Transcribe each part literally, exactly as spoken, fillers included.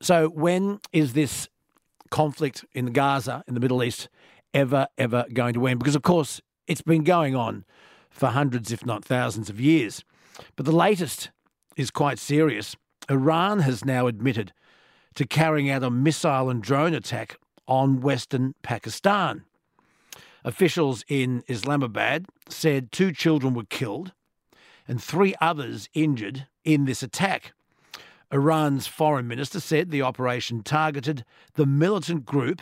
So when is this conflict in Gaza, in the Middle East, ever, ever going to end? Because, of course, it's been going on for hundreds, if not thousands of years. But the latest is quite serious. Iran has now admitted to carrying out a missile and drone attack on Western Pakistan. Officials in Islamabad said two children were killed and three others injured in this attack. Iran's foreign minister said the operation targeted the militant group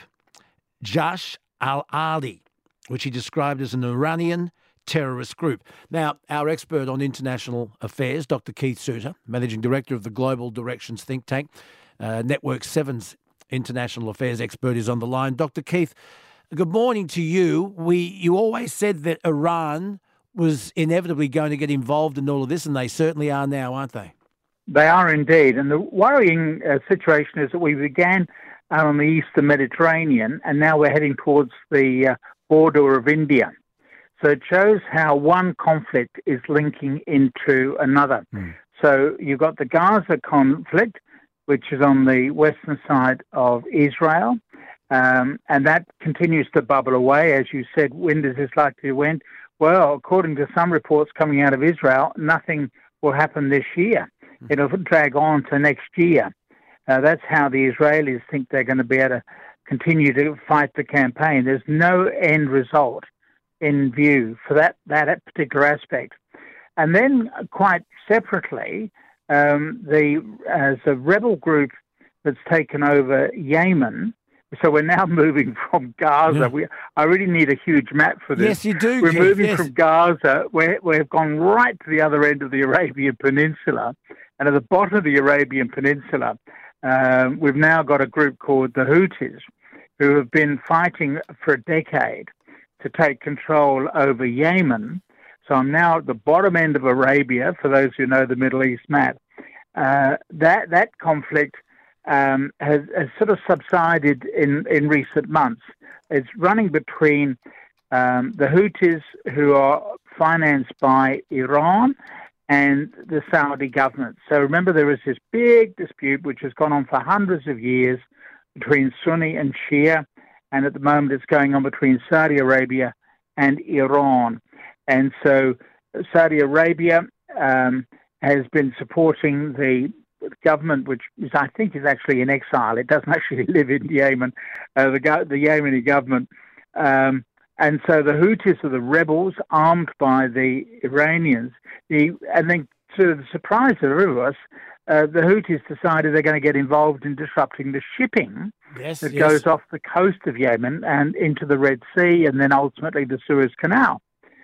Jaish al-Ahli, which he described as an Iranian terrorist group. Now, our expert on international affairs, Doctor Keith Suter, Managing Director of the Global Directions think tank, uh, Network seven's international affairs expert, is on the line. Doctor Keith, good morning to you. We, you always said that Iran was inevitably going to get involved in all of this, and they certainly are now, aren't they? They are indeed. And the worrying uh, situation is that we began out on the eastern Mediterranean, and now we're heading towards the uh, border of India. So it shows how one conflict is linking into another. Mm. So you've got the Gaza conflict, which is on the western side of Israel, um, and that continues to bubble away. As you said, when is this likely to end? Well, according to some reports coming out of Israel, nothing will happen this year. Mm. It'll drag on to next year. Uh, that's how the Israelis think they're going to be able to continue to fight the campaign. There's no end result in view for that, that particular aspect. And then quite separately, um, the as a rebel group that's taken over Yemen. So we're now moving from Gaza. Yeah. We, I really need a huge map for this. Yes, you do. We're Keith, moving yes. from Gaza. We're, we've gone right to the other end of the Arabian Peninsula. And at the bottom of the Arabian Peninsula, um, we've now got a group called the Houthis, who have been fighting for a decade to take control over Yemen. So I'm now at the bottom end of Arabia, for those who know the Middle East map. Uh, that that conflict um, has, has sort of subsided in, in recent months. It's running between um, the Houthis, who are financed by Iran, and the Saudi government. So remember, there is this big dispute which has gone on for hundreds of years between Sunni and Shia, and at the moment it's going on between Saudi Arabia and Iran. And so Saudi Arabia um, has been supporting the government, which is, I think is actually in exile. It doesn't actually live in Yemen, uh, the, the Yemeni government. Um, and so the Houthis are the rebels armed by the Iranians. The, and then to the surprise of all of us, uh, the Houthis decided they're going to get involved in disrupting the shipping yes, that yes. goes off the coast of Yemen and into the Red Sea and then ultimately the Suez Canal.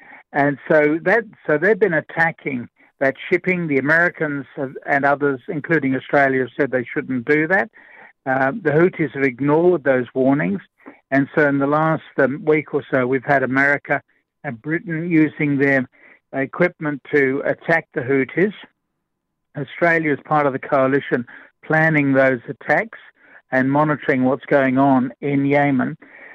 And so that so they've been attacking that shipping. The Americans have, and others, including Australia, have said they shouldn't do that. Uh, the Houthis have ignored those warnings. And so in the last um, week or so, we've had America and Britain using their equipment to attack the Houthis. Australia is part of the coalition planning those attacks and monitoring what's going on in Yemen.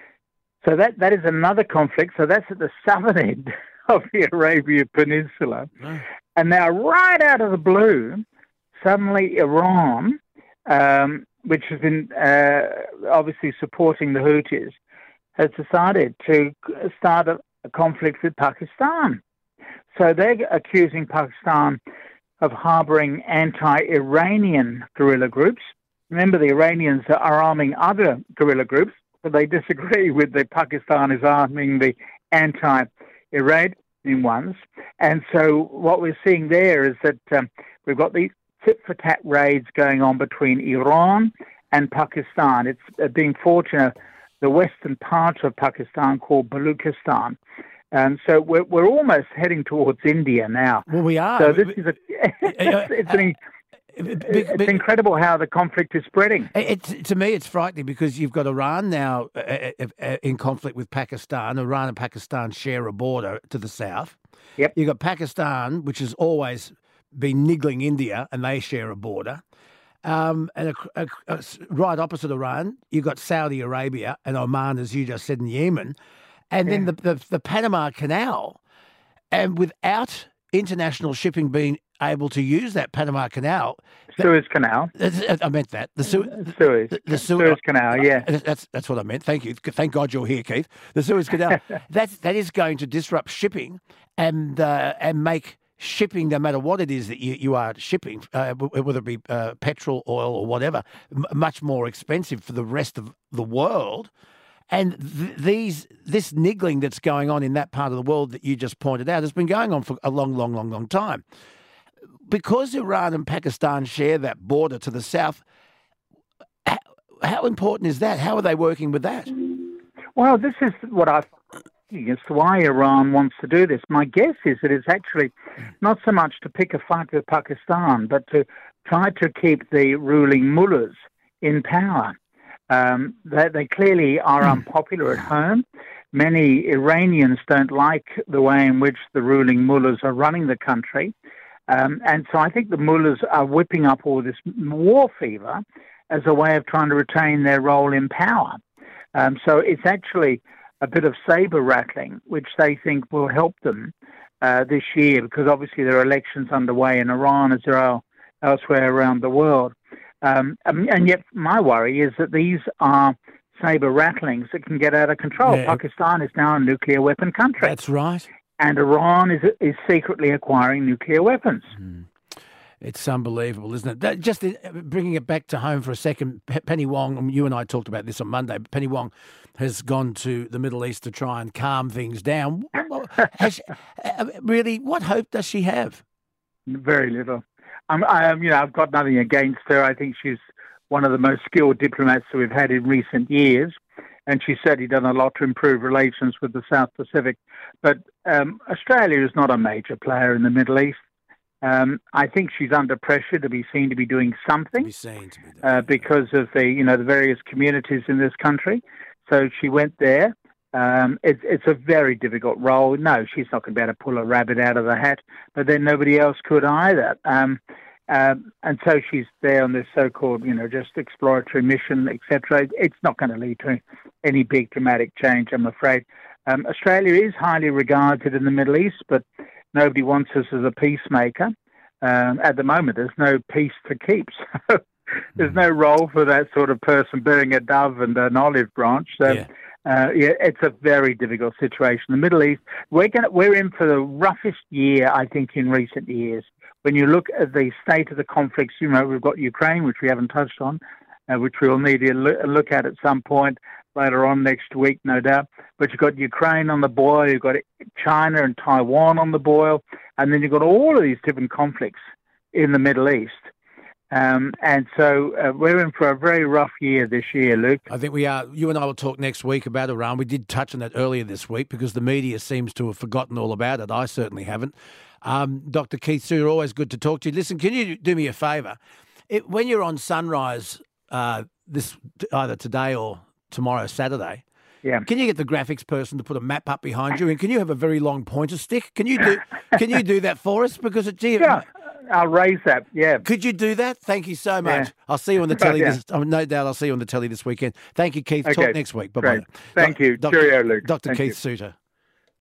So that, that is another conflict. So that's at the southern end of the Arabian Peninsula. Oh. And now, right out of the blue, suddenly Iran, um, which has been uh, obviously supporting the Houthis, has decided to start a, a conflict with Pakistan. So they're accusing Pakistan of harboring anti-Iranian guerrilla groups. Remember, the Iranians are arming other guerrilla groups, but they disagree with the Pakistan is arming the anti-Iranian ones. And so what we're seeing there is that um, we've got these tit-for-tat raids going on between Iran and Pakistan. It's uh, being fought in a, the western part of Pakistan called Baluchistan. And so we're, we're almost heading towards India now. Well, we are. So this is a, it's, it's, an, it's incredible how the conflict is spreading. It, to me, it's frightening because you've got Iran now uh, uh, in conflict with Pakistan. Iran and Pakistan share a border to the south. Yep. You've got Pakistan, which has always been niggling India, and they share a border. Um, and a, a, a, right opposite Iran, you've got Saudi Arabia and Oman, as you just said, in Yemen. And yeah. then the, the, the Panama Canal. And without international shipping being able to use that Panama Canal. Suez Canal. I meant that. The, Su- Suez. the, the Su- Suez Canal, yeah. That's that's what I meant. Thank you. Thank God you're here, Keith. The Suez Canal. That's, that is going to disrupt shipping and uh, and make shipping, no matter what it is that you, you are shipping, uh, whether it be uh, petrol, oil or whatever, m- much more expensive for the rest of the world. And th- these this niggling that's going on in that part of the world that you just pointed out has been going on for a long, long, long, long time. Because Iran and Pakistan share that border to the south, how, how important is that? How are they working with that? Well, this is what I think is why Iran wants to do this. My guess is that it's actually not so much to pick a fight with Pakistan, but to try to keep the ruling mullahs in power. Um, they, they clearly are unpopular at home. Many Iranians don't like the way in which the ruling mullahs are running the country. Um, and so I think the mullahs are whipping up all this war fever as a way of trying to retain their role in power. Um, so it's actually a bit of saber rattling, which they think will help them uh, this year, because obviously there are elections underway in Iran as there are elsewhere around the world. Um, and yet my worry is that these are saber rattlings that can get out of control. Yeah. Pakistan is now a nuclear weapon country. That's right. And Iran is is secretly acquiring nuclear weapons. Mm. It's unbelievable, isn't it? That, just bringing it back to home for a second, Penny Wong, you and I talked about this on Monday, but Penny Wong has gone to the Middle East to try and calm things down. Has she, really, what hope does she have? Very little. I'm, I'm, you know, I've got nothing against her. I think she's one of the most skilled diplomats that we've had in recent years. And she's certainly done a lot to improve relations with the South Pacific. But um, Australia is not a major player in the Middle East. Um, I think she's under pressure to be seen to be doing something To be seen to be doing. uh, because of the, you know, the various communities in this country. So she went there. Um, it's it's a very difficult role. No, she's not going to be able to pull a rabbit out of the hat, but then nobody else could either. Um, Um, and so she's there on this so-called, you know, just exploratory mission, et cetera. It's not going to lead to any big dramatic change, I'm afraid. Um, Australia is highly regarded in the Middle East, but nobody wants us as a peacemaker. Um, at the moment, there's no peace to keep. So there's no role for that sort of person bearing a dove and an olive branch. So, Yeah. uh, yeah, it's a very difficult situation. The Middle East, we're going we're in for the roughest year, I think, in recent years. When you look at the state of the conflicts, you know, we've got Ukraine, which we haven't touched on, uh, which we'll need to look at at some point later on next week, no doubt. But you've got Ukraine on the boil, you've got China and Taiwan on the boil, and then you've got all of these different conflicts in the Middle East. Um, and so uh, we're in for a very rough year this year, Luke. I think we are. You and I will talk next week about Iran. We did touch on that earlier this week because the media seems to have forgotten all about it. I certainly haven't. Um, Doctor Keith Suter, always good to talk to you. Listen, can you do me a favour? It, when you're on Sunrise uh, this either today or tomorrow, Saturday, yeah. Can you get the graphics person to put a map up behind you? And can you have a very long pointer stick? Can you do Can you do that for us? Because it, gee, yeah. I'll raise that, yeah. Could you do that? Thank you so much. Yeah. I'll see you on the telly. Yeah. This, oh, no doubt I'll see you on the telly this weekend. Thank you, Keith. Okay. Talk next week. Bye-bye. Great. Thank you. Doctor Cheerio, Luke. Doctor Thank Keith you. Suter.